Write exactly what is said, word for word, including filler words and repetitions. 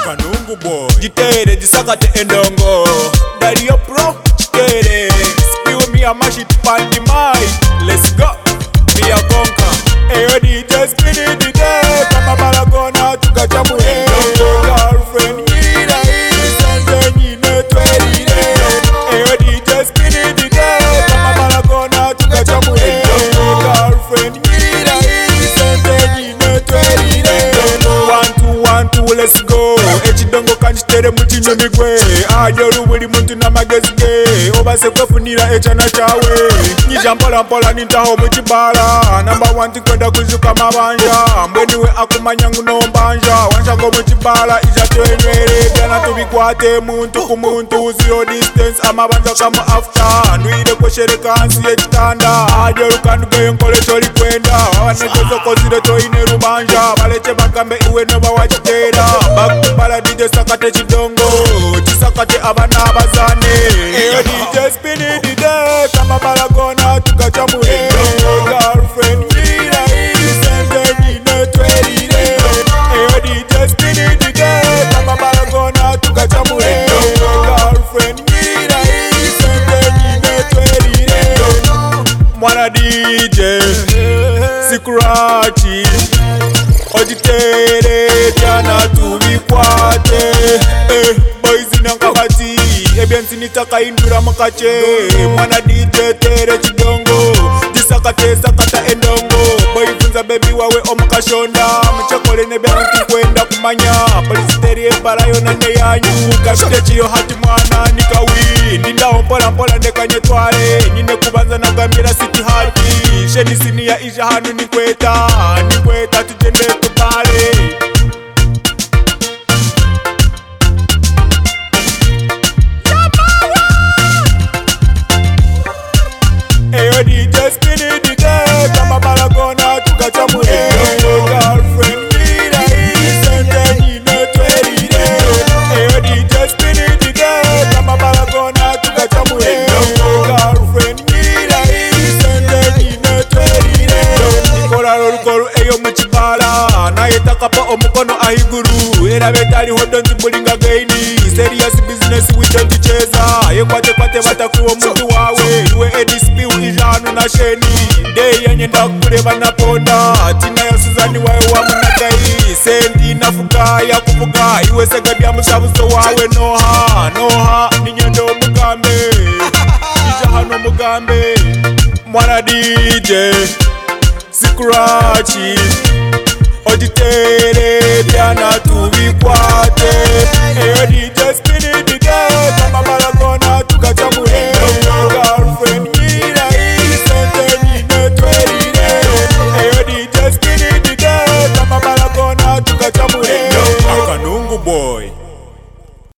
Kanungu boy Jitere jisakate endongo Dario pro Jitere Spill me a mash it pan the mic Let's go Me a conquer Ayo D J spin it the day Kama balagona tukachamure Girlfriend Nira Isante Nine Twerire Ayo D J spin it the day Kama balagona tukachamure Girlfriend Nira Isante Nine Twerire One two one two let's go Echidongo kanjitere muchinyoni gwe Ajoru buli muntu na magezi ge Obase kwefunira echana chawe Nyija mpola mpola nintaho muchibala Number one tikwenda kuzuka mabanja Mbweniwe akumanya nguno mbanja Wanshago muchibala ija twenwere Byana tubikwate muntu ku muntu Zero distance amabanja kama after Nwire kweshereka hansi yechitanda Ajoru kanduge nkole choli kwenda Wawanegezo kozire toine rubanja Baleche bakambe iwe noba wachitera Bakubala D J sakate chidongo Chisakate abana abazane Eyo D J spin it the day Kama balagona tukachamure Girlfriend Nira Isante Nine Twerire Eyo D J spin it the day Kama balagona tukachamure Girlfriend Nira Isante Nine Twerire Mwana D J Sikurachi Ojitere Byana tubikwate Eh, boys inankabati Ebensi nitaka indura makache Mwana D J tere chidongo Jisakate sakata endongo Boy funza baby wawe omukashonda Mchakole nebyana tukwenda kumanya Polisiteri embala yona neyanyu Kashite chiyo hati mwana nikawi Ninda ompola mpola ndekanye twale Nyine kubanza nagamira city hati Sheni sini ya isha hanu nikweta Nikweta tujende tupale Ayo D J spin it the day Kama balagona tukachamure Girlfriend Nira Isante Nine Twerire Ayo D J spin it the day Kama balagona tukachamure Girlfriend Nira Isante Nine Twerire Nikola lorukolu eyo muchibala Naye takapa omukono ahiguru Era betali hodonzi bulinga gaini Serious business without cheza Yekwate kwate batakuwa mtu wawe Iwe edispi uijanu na sheni Day yenye ndakuleba na ponda Tina ya Suzani wae wa munagai Sendi nafuka ya kufuka Iwe sega bia mushabuso wawe Noha, noha, ninyendo mugambe Ijahano mugambe Mwana D J Sikurachi Ojitere Byana tubikwate